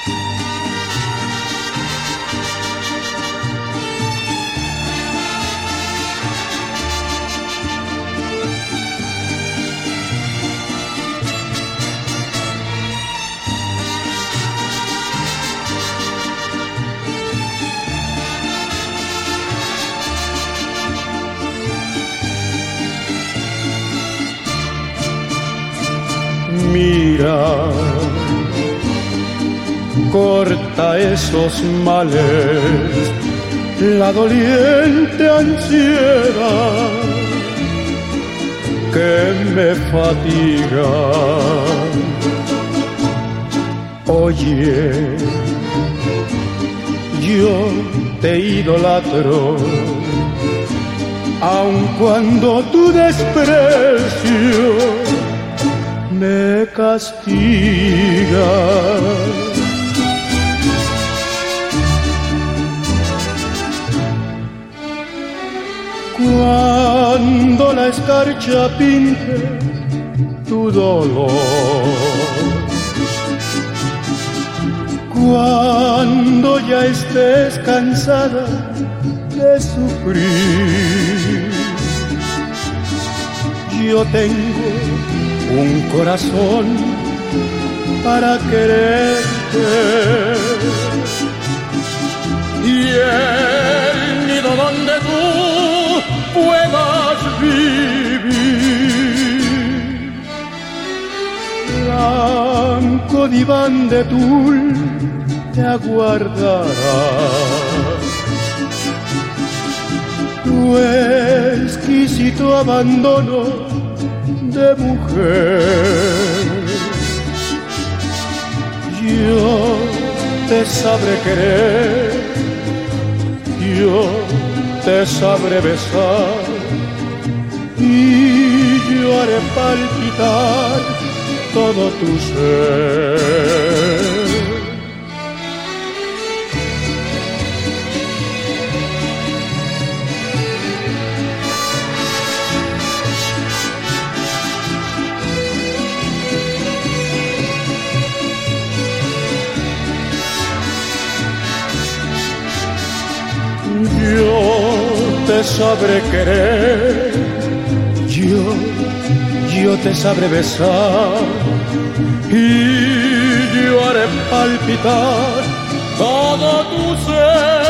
Mira, corta esos males, la doliente ansiedad que me fatiga. Oye, yo te idolatro, aun cuando tu desprecio me castiga. Cuando la escarcha pinte tu dolor, cuando ya estés cansada de sufrir, yo tengo un corazón para quererte y el nido donde tú puedas vivir. Blanco diván de tul te aguardará, tu exquisito abandono de mujer. Yo te sabré querer, yo te sabré besar y yo haré palpitar todo tu ser. Yo te sabré querer, yo te sabré besar y yo haré palpitar todo tu ser.